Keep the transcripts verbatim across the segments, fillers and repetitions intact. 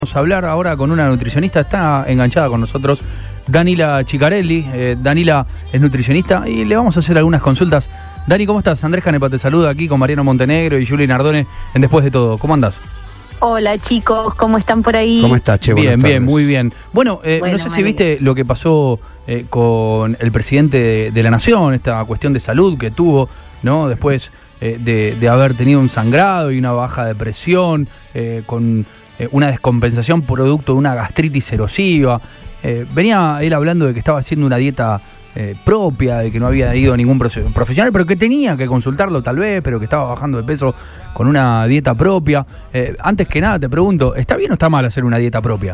Vamos a hablar ahora con una nutricionista, está enganchada con nosotros, Danila Chicarelli. Eh, Danila es nutricionista y le vamos a hacer algunas consultas. Dani, ¿cómo estás? Andrés Canepa te saluda aquí con Mariano Montenegro y Juli Nardone en Después de Todo. ¿Cómo andás? Hola chicos, ¿cómo están por ahí? ¿Cómo estás, Che? Bien, bien, muy bien. Bueno, eh, Bueno, no sé si María. viste lo que pasó eh, con el presidente de, de la Nación, esta cuestión de salud que tuvo, ¿no? Después eh, de, de haber tenido un sangrado y una baja de presión, eh, con eh, una descompensación producto de una gastritis erosiva. Eh, venía él hablando de que estaba haciendo una dieta eh, propia, de que no había ido a ningún profe- profesional, pero que tenía que consultarlo tal vez, pero que estaba bajando de peso con una dieta propia. Eh, antes que nada te pregunto, ¿está bien o está mal hacer una dieta propia?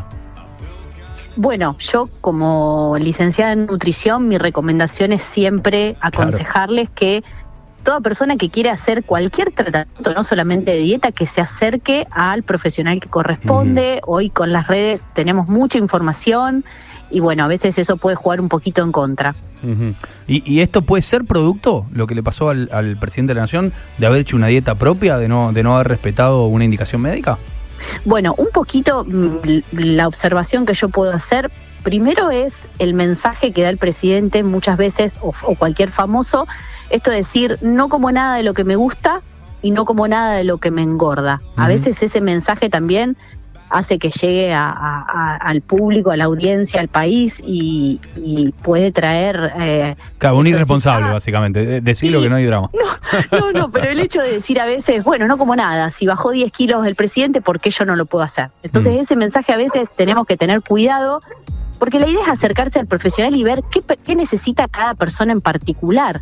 Bueno, yo como licenciada en nutrición, mi recomendación es siempre aconsejarles que toda persona que quiera hacer cualquier tratamiento, no solamente de dieta, que se acerque al profesional que corresponde. Uh-huh. Hoy con las redes tenemos mucha información y bueno, a veces eso puede jugar un poquito en contra. Uh-huh. ¿Y, ¿Y esto puede ser producto, lo que le pasó al, al presidente de la Nación, de haber hecho una dieta propia, de no, de no haber respetado una indicación médica? Bueno, un poquito mm, la observación que yo puedo hacer, primero es el mensaje que da el presidente muchas veces, o, o cualquier famoso, esto de decir, no como nada de lo que me gusta y no como nada de lo que me engorda. Uh-huh. A veces ese mensaje también hace que llegue a, a, a, al público, a la audiencia, al país y, y puede traer... Eh, claro, un irresponsable, decir, ah, básicamente, decirlo sí, que no hay drama. No, no, no, pero el hecho de decir a veces, bueno, no como nada, si bajó diez kilos el presidente, ¿por qué yo no lo puedo hacer? Entonces mm. ese mensaje a veces tenemos que tener cuidado, porque la idea es acercarse al profesional y ver qué, qué necesita cada persona en particular.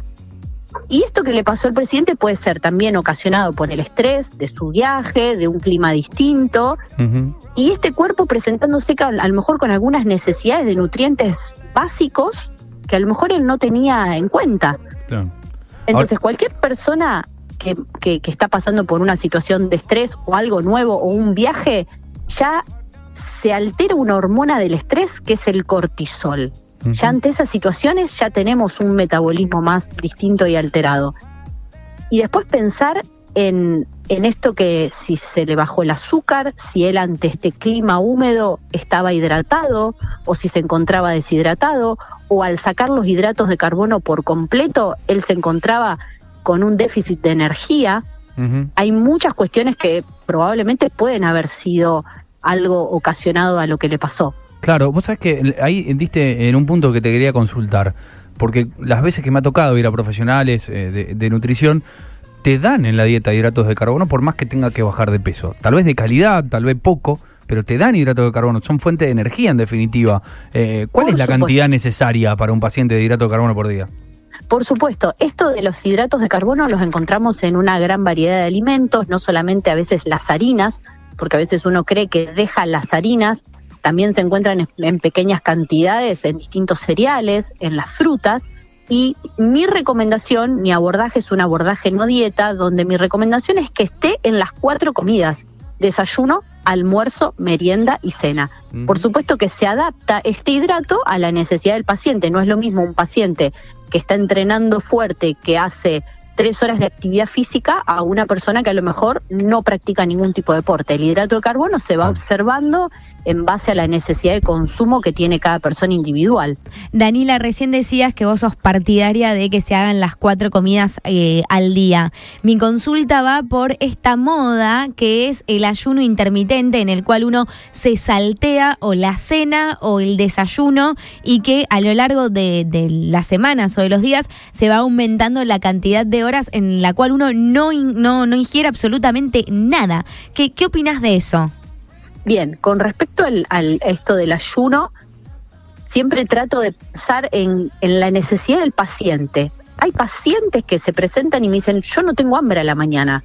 Y esto que le pasó al presidente puede ser también ocasionado por el estrés de su viaje, de un clima distinto, uh-huh. y este cuerpo presentándose a, a lo mejor con algunas necesidades de nutrientes básicos que a lo mejor él no tenía en cuenta. Sí. Entonces Ahora... cualquier persona que, que, que está pasando por una situación de estrés o algo nuevo o un viaje, ya se altera una hormona del estrés que es el cortisol. Ya ante esas situaciones ya tenemos un metabolismo más distinto y alterado. Y después pensar en, en esto que si se le bajó el azúcar, si él ante este clima húmedo estaba hidratado o si se encontraba deshidratado, o al sacar los hidratos de carbono por completo, él se encontraba con un déficit de energía. Uh-huh. Hay muchas cuestiones que probablemente pueden haber sido algo ocasionado a lo que le pasó. Claro, vos sabés que ahí diste en un punto que te quería consultar, porque las veces que me ha tocado ir a profesionales eh, de, de nutrición, te dan en la dieta hidratos de carbono por más que tenga que bajar de peso. Tal vez de calidad, tal vez poco, pero te dan hidratos de carbono, son fuente de energía en definitiva. Eh, ¿Cuál por es la supuesto. cantidad necesaria para un paciente de hidrato de carbono por día? Por supuesto, esto de los hidratos de carbono los encontramos en una gran variedad de alimentos, no solamente a veces las harinas, porque a veces uno cree que deja las harinas. También se encuentran en pequeñas cantidades en distintos cereales, en las frutas. Y mi recomendación, mi abordaje es un abordaje no dieta, donde mi recomendación es que esté en las cuatro comidas: desayuno, almuerzo, merienda y cena. Uh-huh. Por supuesto que se adapta este hidrato a la necesidad del paciente. No es lo mismo un paciente que está entrenando fuerte, que hace tres horas de actividad física, a una persona que a lo mejor no practica ningún tipo de deporte. El hidrato de carbono se va observando en base a la necesidad de consumo que tiene cada persona individual. Danila, recién decías que vos sos partidaria de que se hagan las cuatro comidas eh, al día. Mi consulta va por esta moda que es el ayuno intermitente, en el cual uno se saltea o la cena o el desayuno y que a lo largo de, de las semanas o de los días se va aumentando la cantidad de horas en la cual uno no, no, no ingiere absolutamente nada. ¿Qué, qué opinás de eso? Bien, con respecto al, al esto del ayuno, siempre trato de pensar en, en la necesidad del paciente. Hay pacientes que se presentan y me dicen, yo no tengo hambre a la mañana.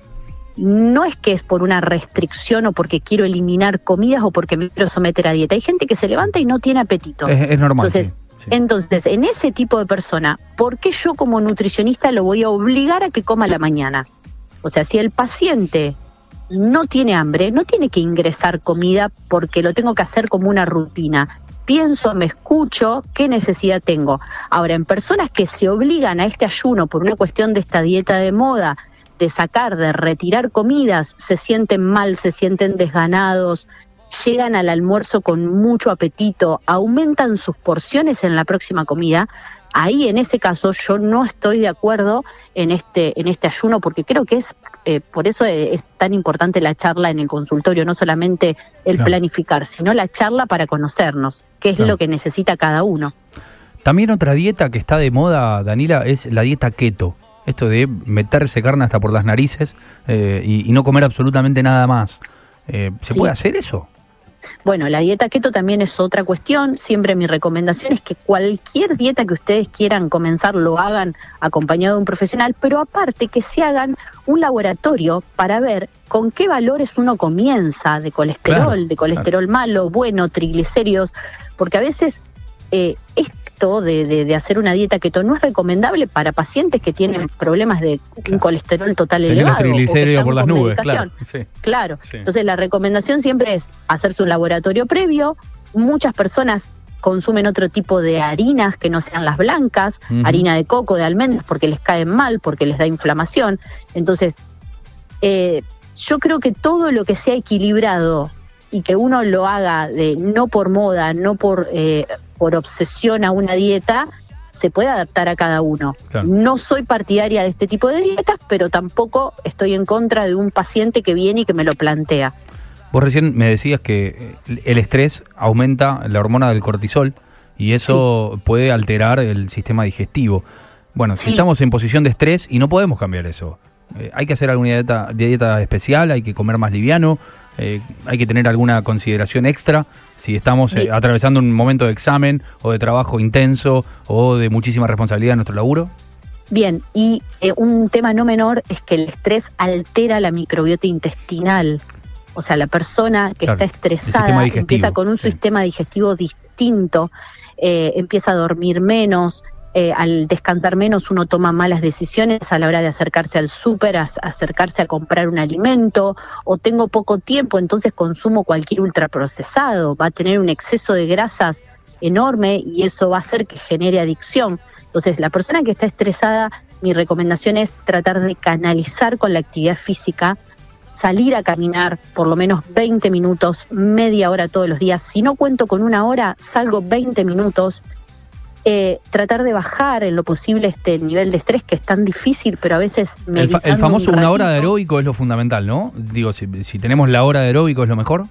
No es que es por una restricción o porque quiero eliminar comidas o porque me quiero someter a dieta. Hay gente que se levanta y no tiene apetito. Es, es normal, Entonces, sí. Sí. Entonces, en ese tipo de persona, ¿por qué yo como nutricionista lo voy a obligar a que coma a la mañana? O sea, si el paciente no tiene hambre, no tiene que ingresar comida porque lo tengo que hacer como una rutina. Pienso, me escucho, ¿qué necesidad tengo? Ahora, en personas que se obligan a este ayuno por una cuestión de esta dieta de moda, de sacar, de retirar comidas, se sienten mal, se sienten desganados, llegan al almuerzo con mucho apetito, aumentan sus porciones en la próxima comida, ahí en ese caso yo no estoy de acuerdo en este en este ayuno, porque creo que es eh, por eso es tan importante la charla en el consultorio, no solamente el claro. planificar, sino la charla para conocernos, qué es claro. lo que necesita cada uno. También otra dieta que está de moda, Danila, es la dieta keto. Esto de meterse carne hasta por las narices eh, y, y no comer absolutamente nada más. Eh, ¿Se sí. puede hacer eso? Bueno, la dieta keto también es otra cuestión. Siempre mi recomendación es que cualquier dieta que ustedes quieran comenzar lo hagan acompañado de un profesional, pero aparte que se hagan un laboratorio para ver con qué valores uno comienza de colesterol, claro, de colesterol claro. malo, bueno, triglicéridos, porque a veces eh, esto de, de, de hacer una dieta keto no es recomendable para pacientes que tienen problemas de claro. un colesterol total Tenés elevado. Triglicéridos por las nubes, claro. Sí. Claro. Sí. Entonces la recomendación siempre es hacerse un laboratorio previo. Muchas personas consumen otro tipo de harinas que no sean las blancas, uh-huh. harina de coco, de almendras, porque les caen mal, porque les da inflamación. Entonces, eh, yo creo que todo lo que sea equilibrado y que uno lo haga de no por moda, no por eh, por obsesión a una dieta, se puede adaptar a cada uno. Claro. No soy partidaria de este tipo de dietas, pero tampoco estoy en contra de un paciente que viene y que me lo plantea. Vos recién me decías que el estrés aumenta la hormona del cortisol y eso sí. puede alterar el sistema digestivo. Bueno, si sí. estamos en posición de estrés y no podemos cambiar eso, eh, hay que hacer alguna dieta, dieta especial, hay que comer más liviano, eh, hay que tener alguna consideración extra si estamos eh, atravesando un momento de examen o de trabajo intenso o de muchísima responsabilidad en nuestro laburo. Bien, y eh, un tema no menor es que el estrés altera la microbiota intestinal. O sea, la persona que claro, está estresada empieza con un sí. sistema digestivo distinto, eh, empieza a dormir menos, eh, al descansar menos uno toma malas decisiones a la hora de acercarse al súper, a, a acercarse a comprar un alimento, o tengo poco tiempo, entonces consumo cualquier ultraprocesado, va a tener un exceso de grasas enorme y eso va a hacer que genere adicción. Entonces, la persona que está estresada, mi recomendación es tratar de canalizar con la actividad física, salir a caminar por lo menos veinte minutos, media hora todos los días. Si no cuento con una hora, salgo veinte minutos. Eh, tratar de bajar en lo posible este nivel de estrés que es tan difícil, pero a veces... El, fa el famoso un una hora de aeróbico es lo fundamental, ¿no? Digo, si, si tenemos la hora de aeróbico es lo mejor.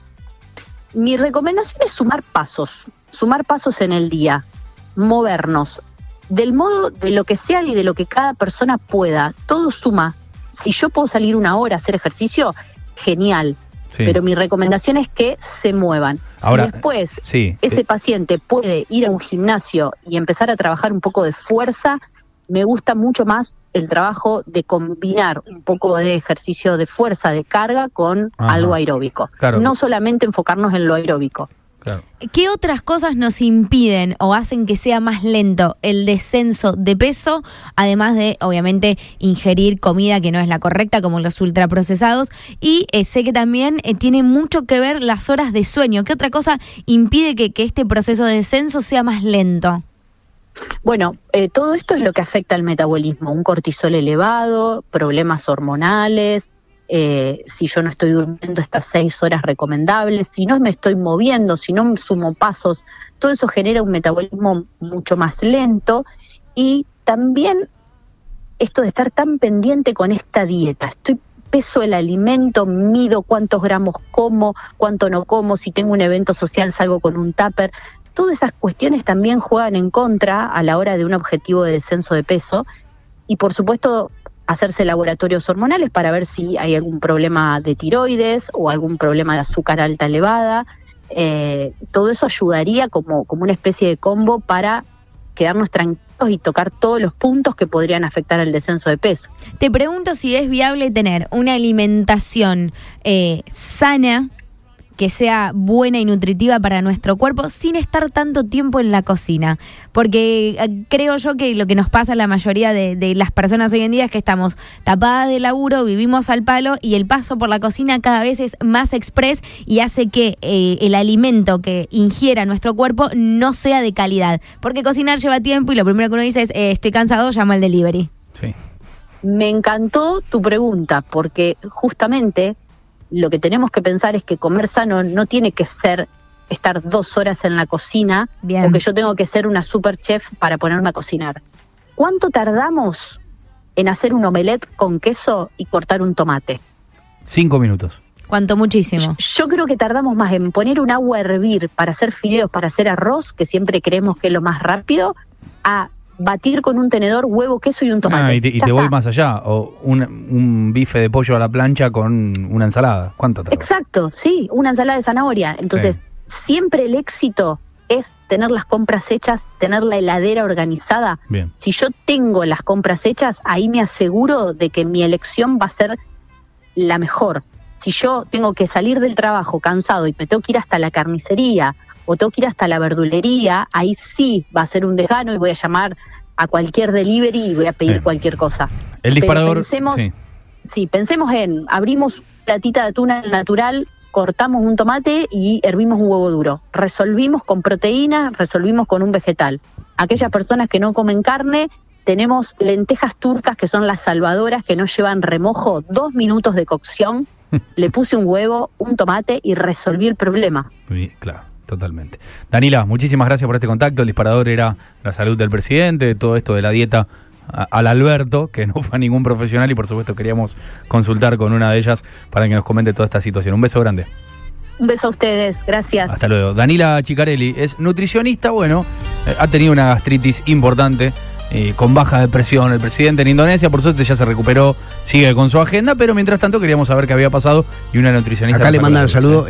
Mi recomendación es sumar pasos, sumar pasos en el día, movernos, del modo de lo que sea y de lo que cada persona pueda. Todo suma. Si yo puedo salir una hora a hacer ejercicio, genial. Sí. Pero mi recomendación es que se muevan. Ahora, si después sí, ese eh, paciente puede ir a un gimnasio y empezar a trabajar un poco de fuerza, me gusta mucho más el trabajo de combinar un poco de ejercicio de fuerza, de carga, con Ajá. algo aeróbico. Claro. No solamente enfocarnos en lo aeróbico. Claro. ¿Qué otras cosas nos impiden o hacen que sea más lento el descenso de peso, además de, obviamente, ingerir comida que no es la correcta, como los ultraprocesados? Y eh, sé que también eh, tiene mucho que ver las horas de sueño. ¿Qué otra cosa impide que, que este proceso de descenso sea más lento? Bueno, eh, todo esto es lo que afecta al metabolismo. Un cortisol elevado, problemas hormonales, Eh, si yo no estoy durmiendo estas seis horas recomendables, si no me estoy moviendo, si no sumo pasos, todo eso genera un metabolismo mucho más lento. Y también esto de estar tan pendiente con esta dieta, estoy peso el alimento, mido cuántos gramos como, cuánto no como, si tengo un evento social salgo con un tupper. Todas esas cuestiones también juegan en contra a la hora de un objetivo de descenso de peso. Y por supuesto, hacerse laboratorios hormonales para ver si hay algún problema de tiroides o algún problema de azúcar alta elevada. Eh, todo eso ayudaría como, como una especie de combo para quedarnos tranquilos y tocar todos los puntos que podrían afectar al descenso de peso. Te pregunto si es viable tener una alimentación eh, sana, que sea buena y nutritiva para nuestro cuerpo sin estar tanto tiempo en la cocina, porque eh, creo yo que lo que nos pasa a la mayoría de, de las personas hoy en día es que estamos tapadas de laburo, vivimos al palo y el paso por la cocina cada vez es más express y hace que eh, el alimento que ingiera nuestro cuerpo no sea de calidad, porque cocinar lleva tiempo y lo primero que uno dice es eh, estoy cansado, llamo al delivery. Sí. Me encantó tu pregunta porque justamente lo que tenemos que pensar es que comer sano no tiene que ser estar dos horas en la cocina, Bien. o que yo tengo que ser una super chef para ponerme a cocinar. ¿Cuánto tardamos en hacer un omelette con queso y cortar un tomate? Cinco minutos. Cuánto muchísimo. Yo creo que tardamos más en poner un agua a hervir para hacer fideos, para hacer arroz, que siempre creemos que es lo más rápido, a batir con un tenedor huevo, queso y un tomate. Ah, y te, y Ya te voy está. más allá, o un, un bife de pollo a la plancha con una ensalada. ¿Cuánto tarda? Exacto, sí, una ensalada de zanahoria. Entonces, Sí. siempre el éxito es tener las compras hechas, tener la heladera organizada. Bien. Si yo tengo las compras hechas, ahí me aseguro de que mi elección va a ser la mejor. Si yo tengo que salir del trabajo cansado y me tengo que ir hasta la carnicería o tengo que ir hasta la verdulería, ahí sí va a ser un desgano y voy a llamar a cualquier delivery y voy a pedir Bien. cualquier cosa. El disparador. Pero pensemos, sí. sí, pensemos en, abrimos platita de tuna natural, cortamos un tomate y hervimos un huevo duro. Resolvimos con proteína, resolvimos con un vegetal. Aquellas personas que no comen carne, tenemos lentejas turcas que son las salvadoras, que no llevan remojo, dos minutos de cocción. Le puse un huevo, un tomate y resolví el problema. Bien, claro, totalmente. Danila, muchísimas gracias por este contacto. El disparador era la salud del presidente, todo esto de la dieta a- al Alberto, que no fue ningún profesional y por supuesto queríamos consultar con una de ellas para que nos comente toda esta situación. Un beso grande. Un beso a ustedes, gracias. Hasta luego. Danila Chicarelli es nutricionista, bueno, eh, ha tenido una gastritis importante, eh, con baja de presión. El presidente en Indonesia, por suerte ya se recuperó, sigue con su agenda, pero mientras tanto queríamos saber qué había pasado y una nutricionista. Acá nos le mandan el aclaró, saludo. ¿eh?